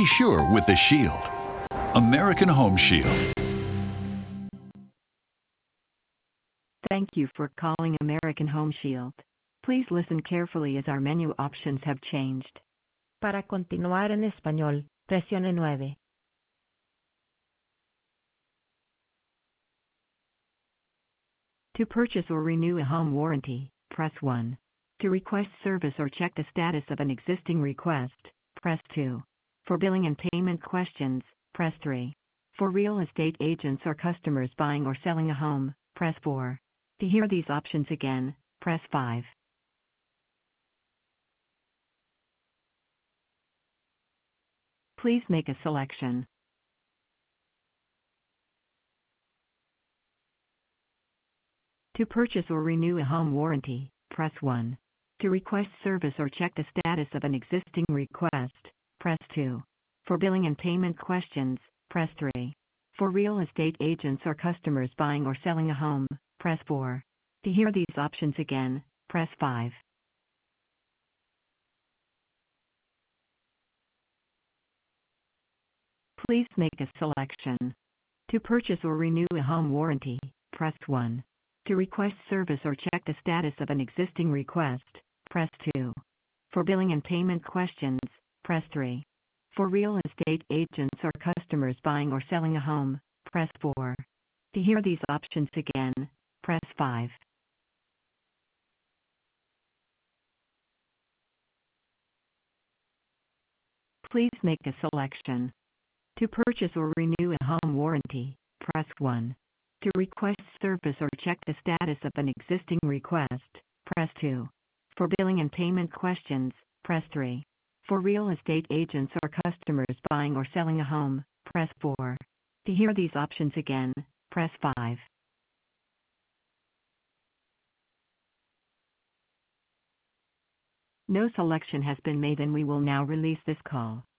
sure with the Shield. American Home Shield. Thank you for calling American Home Shield. Please listen carefully as our menu options have changed. Para continuar en español, presione 9. To purchase or renew a home warranty, press 1. To request service or check the status of an existing request, press 2. For billing and payment questions, press 3. For real estate agents or customers buying or selling a home, press 4. To hear these options again, press 5. Please make a selection. To purchase or renew a home warranty, press 1. To request service or check the status of an existing request, press 2. For billing and payment questions, press 3. For real estate agents or customers buying or selling a home, press 4. To hear these options again, press 5. Please make a selection. To purchase or renew a home warranty, press 1. To request service or check the status of an existing request, press 2. For billing and payment questions, press 3. For real estate agents or customers buying or selling a home, press 4. To hear these options again, press 5. Please make a selection. To purchase or renew a home warranty, press 1. To request service or check the status of an existing request, press 2. For billing and payment questions, press 3. For real estate agents or customers buying or selling a home, press 4. To hear these options again, press 5. No selection has been made and we will now release this call.